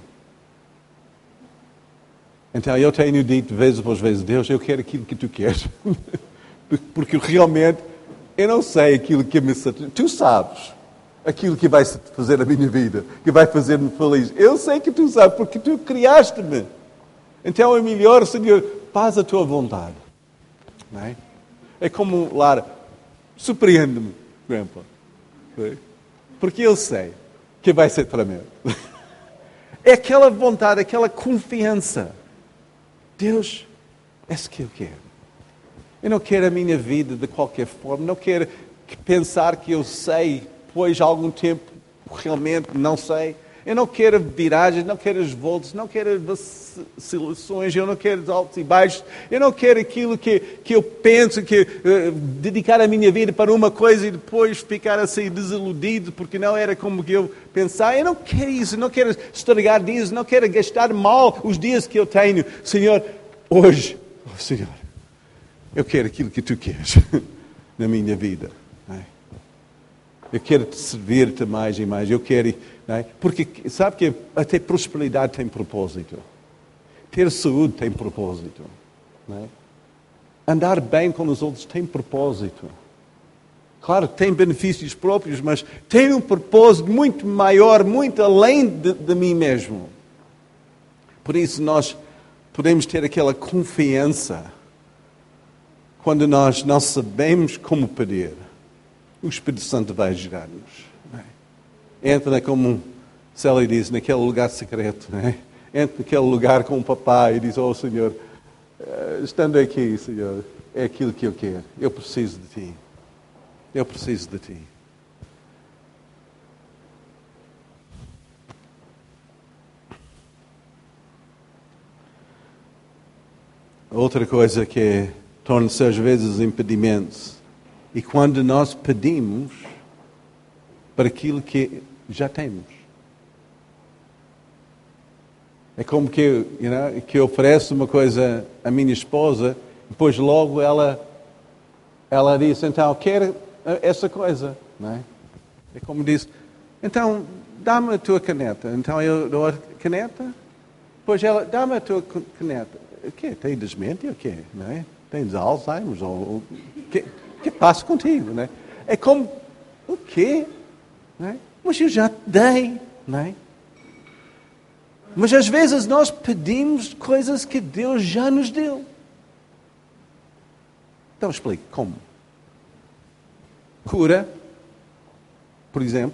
Então eu tenho dito de vez após vez, Deus, eu quero aquilo que tu queres. Porque realmente, eu não sei aquilo que me satisfaz. Tu sabes. Aquilo que vai fazer a minha vida, que vai fazer-me feliz. Eu sei que tu sabes, porque tu criaste-me. Então é melhor, Senhor, faz a tua vontade. Não é? É como, Lara, surpreende-me, grandpa. Porque eu sei que vai ser tremendo. É aquela vontade, aquela confiança. Deus, é isso que eu quero. Eu não quero a minha vida de qualquer forma. Não quero pensar que eu sei. Depois de algum tempo, realmente não sei. Eu não quero viragens, não quero as voltas, não quero vacilações, eu não quero altos e baixos. Eu não quero aquilo que, que eu penso, que uh, dedicar a minha vida para uma coisa e depois ficar assim desiludido porque não era como que eu pensava. Eu não quero isso, eu não quero estragar dias, não quero gastar mal os dias que eu tenho. Senhor, hoje, oh, Senhor, eu quero aquilo que Tu queres na minha vida. Eu quero te servir-te mais e mais. Eu quero, não é? Porque sabe que até prosperidade tem propósito. Ter saúde tem propósito. Não é? Andar bem com os outros tem propósito. Claro que tem benefícios próprios, mas tem um propósito muito maior, muito além de, de mim mesmo. Por isso nós podemos ter aquela confiança quando nós não sabemos como pedir. O Espírito Santo vai ajudar-nos. Entra como Célia diz, naquele lugar secreto. Não é? Entra naquele lugar com o papai e diz, oh Senhor, estando aqui, Senhor, é aquilo que eu quero. Eu preciso de Ti. Eu preciso de Ti. Outra coisa que torna-se às vezes impedimentos. E quando nós pedimos para aquilo que já temos. É como que, you know, que eu ofereço uma coisa à minha esposa, depois logo ela, ela diz, então, quero essa coisa. Não é? É como diz, então, dá-me a tua caneta. Então eu dou a caneta, depois ela, dá-me a tua caneta. O quê? Tem desmente? O quê? Não é? Tens Alzheimer? Ou, ou, que, O que passa contigo, não é? É como, o quê? Não é? Mas eu já te dei, não é? Mas às vezes nós pedimos coisas que Deus já nos deu. Então explique, como? Cura, por exemplo.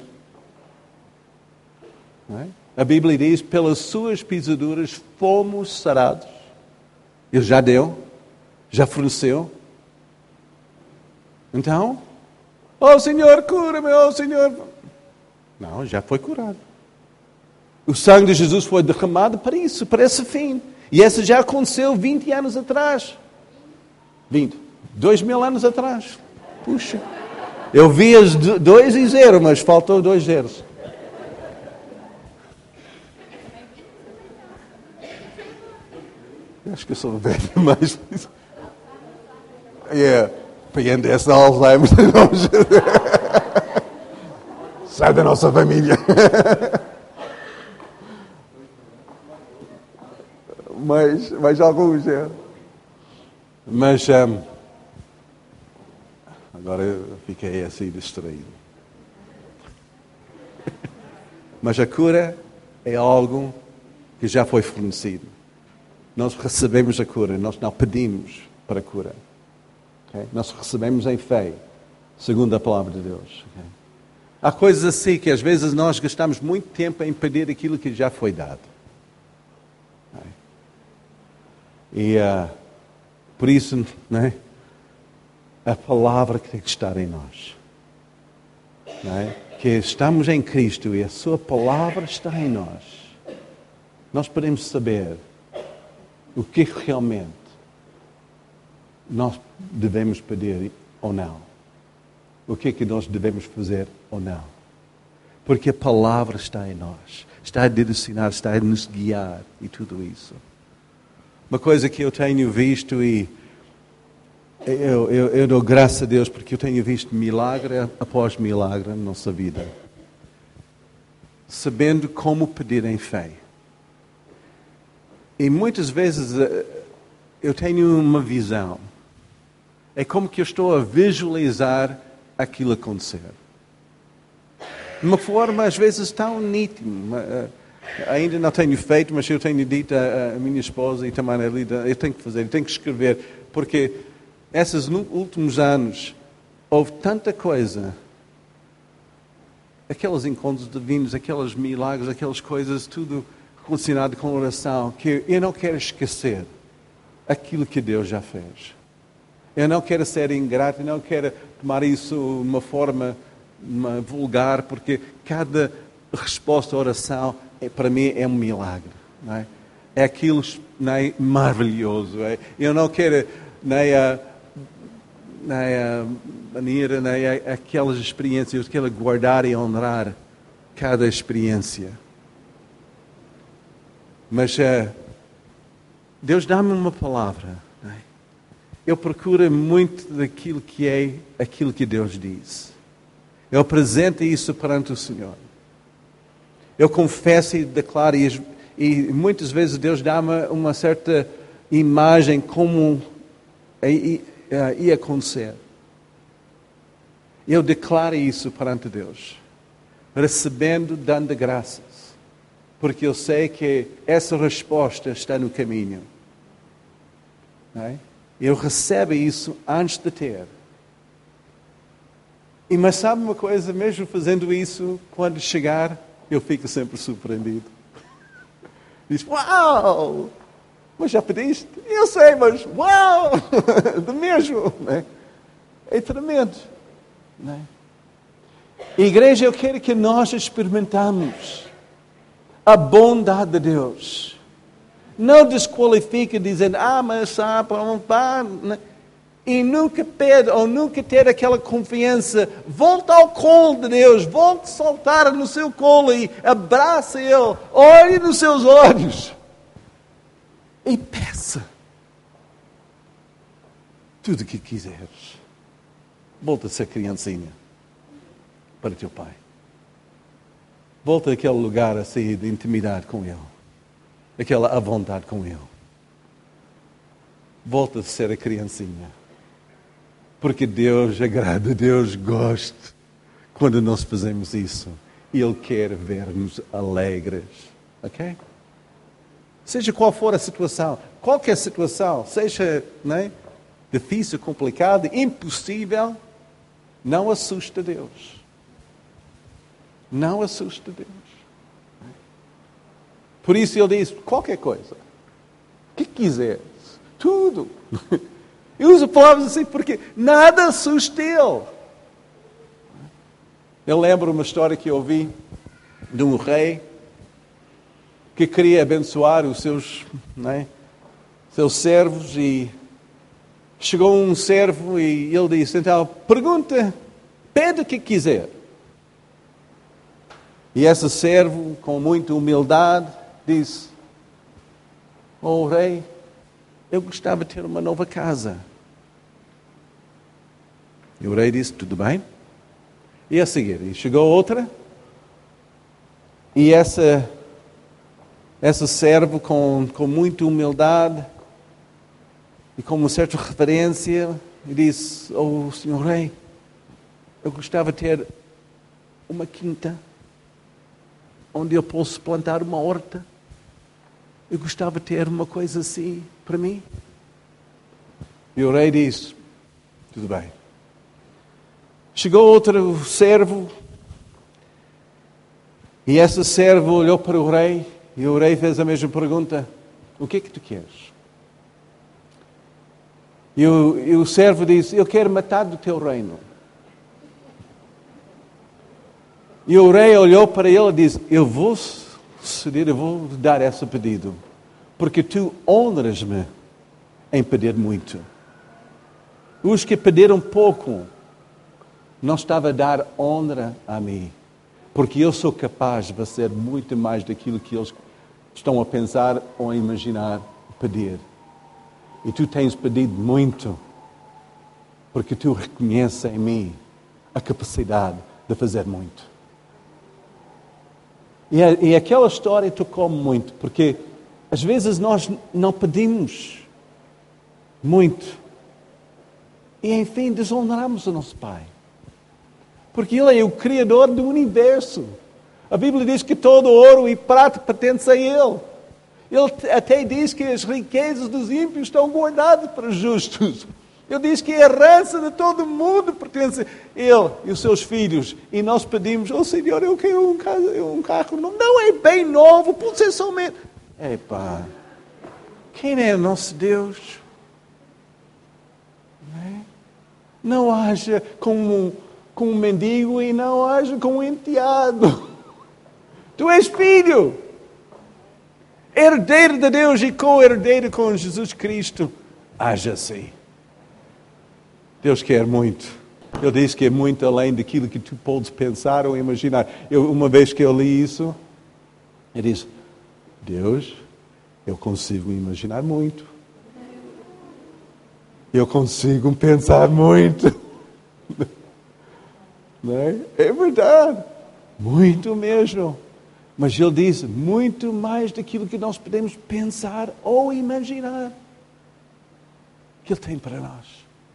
Não é? A Bíblia diz, pelas suas pisaduras fomos sarados. Ele já deu, já forneceu. Então, oh Senhor, cura-me, oh Senhor. Não, já foi curado. O sangue de Jesus foi derramado para isso, para esse fim. E isso já aconteceu vinte anos atrás. vinte. Dois mil anos atrás. Puxa. Eu vi as dois e zero, mas faltou dois zeros. Eu acho que eu sou velho, mas... Yeah. Prende essa Alzheimer. Sai da nossa família. mas, mas alguns, é. Mas, um, agora eu fiquei assim distraído. Mas a cura é algo que já foi fornecido. Nós recebemos a cura, nós não pedimos para a cura. Okay? Nós recebemos em fé, segundo a palavra de Deus. Okay? Há coisas assim que às vezes nós gastamos muito tempo em pedir aquilo que já foi dado. Okay? E uh, por isso, né, a palavra que tem que estar em nós. Né? Que estamos em Cristo e a sua palavra está em nós. Nós podemos saber o que realmente nós devemos pedir ou não. O que é que nós devemos fazer ou não. Porque a palavra está em nós. Está a direcionar, está a nos guiar e tudo isso. Uma coisa que eu tenho visto e eu, eu, eu dou graças a Deus porque eu tenho visto milagre após milagre na nossa vida. Sabendo como pedir em fé. E muitas vezes eu tenho uma visão. É como que eu estou a visualizar aquilo acontecer. De uma forma, às vezes, tão nítida. Ainda não tenho feito, mas eu tenho dito à minha esposa e também à Lida, eu tenho que fazer, eu tenho que escrever, porque esses últimos anos houve tanta coisa, aqueles encontros divinos, aqueles milagres, aquelas coisas, tudo relacionado com oração, que eu não quero esquecer aquilo que Deus já fez. Eu não quero ser ingrato, eu não quero tomar isso de uma forma uma vulgar, porque cada resposta à oração, é, para mim, é um milagre. Não é? É aquilo, não é, maravilhoso. É? Eu não quero nem a, nem a maneira, nem a, aquelas experiências, eu quero guardar e honrar cada experiência. Mas uh, Deus dá-me uma palavra. Não é? Eu procuro muito daquilo que é aquilo que Deus diz. Eu apresento isso perante o Senhor. Eu confesso e declaro, e, e muitas vezes Deus dá-me uma certa imagem como ia, ia acontecer. Eu declaro isso perante Deus, recebendo, dando graças, porque eu sei que essa resposta está no caminho. Não é? Eu recebo isso antes de ter. E mas sabe uma coisa, mesmo fazendo isso, quando chegar, eu fico sempre surpreendido. Diz, uau! Mas já pediste? Eu sei, mas uau! De mesmo, não é? É tremendo, não é? Igreja, eu quero que nós experimentamos a bondade de Deus. Não desqualifica dizendo, ah, mas sabe, pá, e nunca pede ou nunca ter aquela confiança. Volta ao colo de Deus, volte a saltar no seu colo e abraça Ele, olhe nos seus olhos e peça tudo o que quiseres. Volta a ser criancinha para teu Pai. Volta àquele lugar assim de intimidade com Ele. Aquela à vontade com Ele. Volta a ser a criancinha. Porque Deus agrada, Deus gosta quando nós fazemos isso. E Ele quer ver-nos alegres. Ok? Seja qual for a situação, qualquer situação, seja, não é, difícil, complicada, impossível, não assusta Deus. Não assusta Deus. Por isso Ele diz, qualquer coisa, o que quiseres, tudo. Eu uso palavras assim porque nada assusta Ele. Eu lembro uma história que eu ouvi de um rei que queria abençoar os seus, não é, seus servos, e chegou um servo e ele disse, então, pergunta, pede o que quiser. E esse servo, com muita humildade, disse, oh rei, eu gostava de ter uma nova casa. E o rei disse, tudo bem. E a seguir, e chegou outra, e essa, esse servo com, com muita humildade e com uma certa reverência, disse, oh senhor rei, eu gostava de ter uma quinta, onde eu posso plantar uma horta. Eu gostava de ter uma coisa assim para mim. E o rei disse, tudo bem. Chegou outro servo, e esse servo olhou para o rei, e o rei fez a mesma pergunta, o que é que tu queres? E o, e o servo disse, eu quero metade do teu reino. E o rei olhou para ele e disse, eu vou ceder, eu vou dar esse pedido, porque tu honras-me em pedir muito. Os que pediram pouco, não estava a dar honra a mim, porque eu sou capaz de fazer muito mais daquilo que eles estão a pensar ou a imaginar pedir. E tu tens pedido muito, porque tu reconheces em mim a capacidade de fazer muito. E, a, e aquela história tocou-me muito, porque às vezes nós não pedimos muito e enfim desonramos o nosso Pai. Porque Ele é o Criador do universo. A Bíblia diz que todo ouro e prata pertence a Ele. Ele até diz que as riquezas dos ímpios estão guardadas para os justos. Ele diz que a herança de todo mundo pertence a Ele e os seus filhos. E nós pedimos, oh Senhor, eu quero um carro, um carro novo. Não é bem novo, pode ser somente... Epá, quem é o nosso Deus? Não, é? Não haja como... com um mendigo e não haja com um enteado. Tu és filho. Herdeiro de Deus e co-herdeiro com Jesus Cristo. Haja assim. Deus quer muito. Ele diz que é muito além daquilo que tu podes pensar ou imaginar. Eu, uma vez que eu li isso, eu disse, Deus, eu consigo imaginar muito. Eu consigo pensar muito. Não é? É verdade. Muito mesmo. Mas Ele diz, muito mais daquilo que nós podemos pensar ou imaginar. Que Ele tem para nós.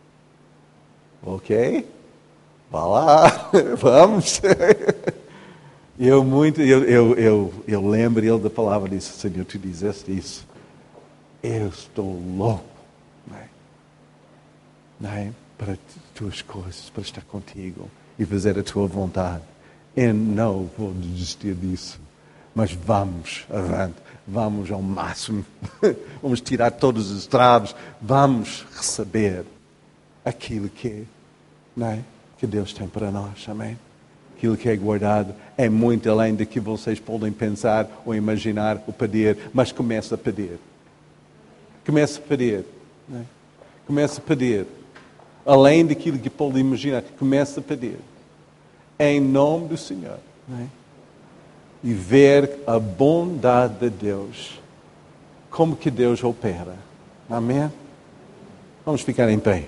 Ok? Vá lá. Vamos. Eu, muito, eu, eu, eu, eu lembro Ele da palavra e disse, Senhor, Tu dizeste isso. Eu estou louco. Não é? Não é? Para Tuas coisas, para estar contigo e fazer a Tua vontade. Eu não vou desistir disso. Mas vamos avante, vamos ao máximo, vamos tirar todos os travas, vamos receber aquilo que é, não é? Que Deus tem para nós, amém? Aquilo que é guardado é muito além do que vocês podem pensar ou imaginar ou pedir, mas começa a pedir. Começa a pedir, não é? Começa a pedir. Além daquilo que pode imaginar, começa a pedir. Em nome do Senhor, não é? E ver a bondade de Deus. Como que Deus opera. Amém? Vamos ficar em pé.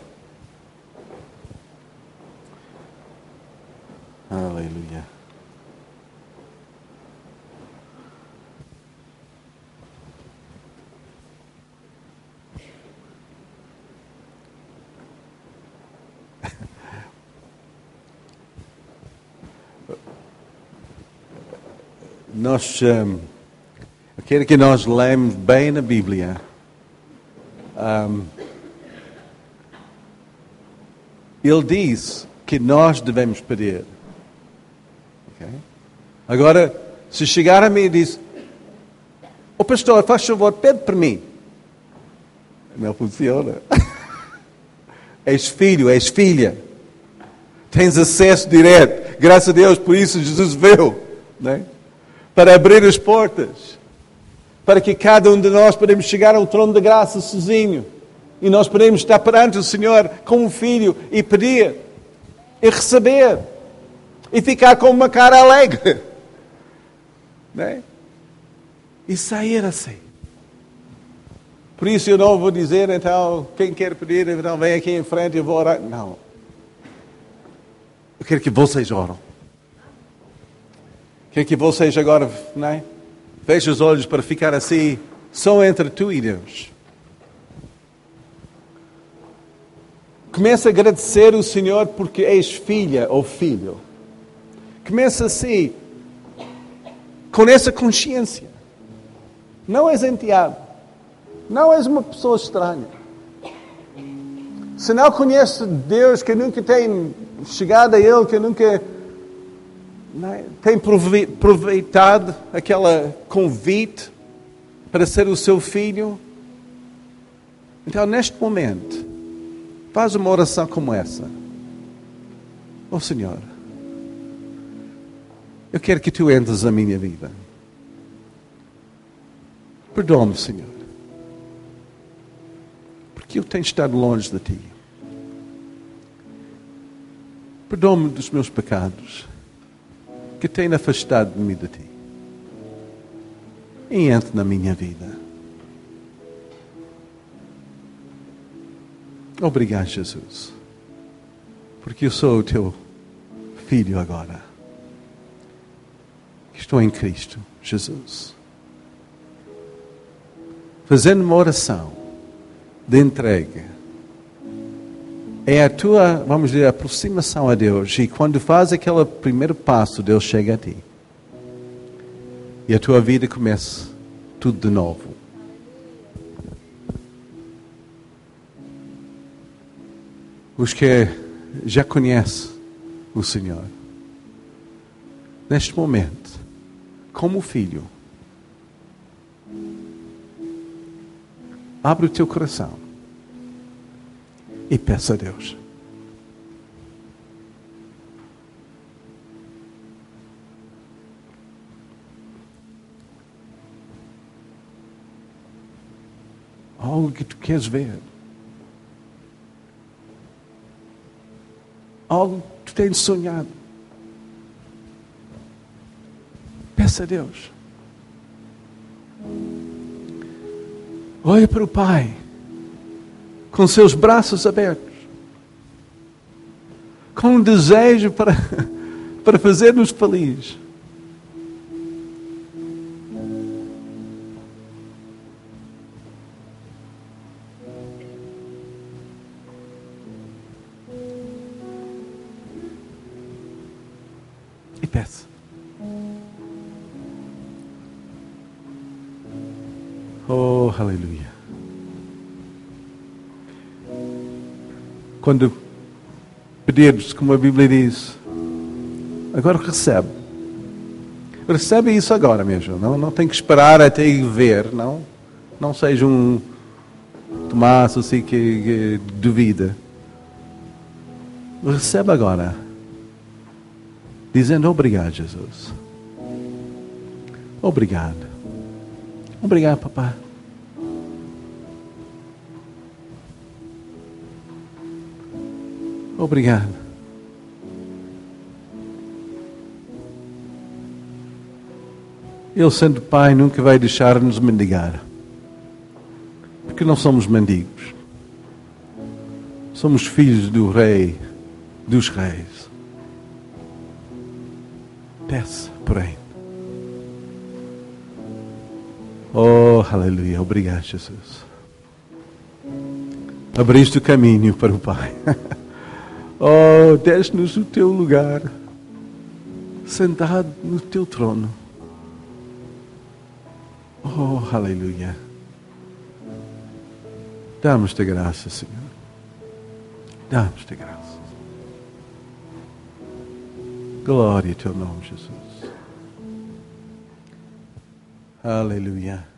Aleluia. Nós, um, eu quero que nós lemos bem na Bíblia. Um, ele diz que nós devemos pedir. Okay? Agora, se chegar a mim e diz, ô oh, pastor, faz favor, pede para mim. Não funciona. És filho, és filha. Tens acesso direto. Graças a Deus, por isso Jesus veio. Não é? Para abrir as portas, para que cada um de nós podemos chegar ao trono da graça sozinho, e nós podemos estar perante o Senhor como filho e pedir, e receber, e ficar com uma cara alegre, não é? E sair assim. Por isso eu não vou dizer, então, quem quer pedir, então vem aqui em frente e eu vou orar. Não. Eu quero que vocês oram. Quero que vocês agora, não é? Fechem os olhos para ficar assim, só entre tu e Deus. Começa a agradecer o Senhor porque és filha ou filho. Começa assim, com essa consciência. Não és enteado. Não és uma pessoa estranha. Se não conhece Deus, que nunca tem chegado a Ele, que nunca... Não é? Tem aproveitado aquele convite para ser o seu filho. Então, neste momento, faz uma oração como essa. Ó Senhor, eu quero que Tu entres na minha vida. Perdoa-me, Senhor, porque eu tenho estado longe de Ti. Perdoa-me dos meus pecados que tem afastado de mim de Ti. E entre na minha vida. Obrigado, Jesus. Porque eu sou o Teu filho agora. Estou em Cristo, Jesus. Fazendo uma oração de entrega. É a tua, vamos dizer, aproximação a Deus. E quando faz aquele primeiro passo, Deus chega a ti. E a tua vida começa tudo de novo. Os que já conhecem o Senhor, neste momento, como filho, abre o teu coração e peça a Deus. algo que tu queres ver, algo que tu tens sonhado. Peça a Deus. Olha para o Pai, com seus braços abertos, com um desejo para, para fazer-nos felizes. E peça. Oh, aleluia. Quando pedirmos, como a Bíblia diz, agora recebe. Recebe isso agora mesmo. Não, não tem que esperar até ir ver. Não, não seja um Tomás assim que, que duvida. Recebe agora. Dizendo obrigado, Jesus. Obrigado. Obrigado, papai. Obrigado. Ele, sendo Pai, nunca vai deixar-nos mendigar. Porque não somos mendigos. Somos filhos do Rei, dos Reis. Peça, porém. Oh, aleluia. Obrigado, Jesus. Abriste o caminho para o Pai. Oh, deste-nos o teu lugar, sentado no teu trono. Oh, aleluia. Damos-te graça, Senhor. Damos-te graça. Glória ao teu nome, Jesus. Aleluia.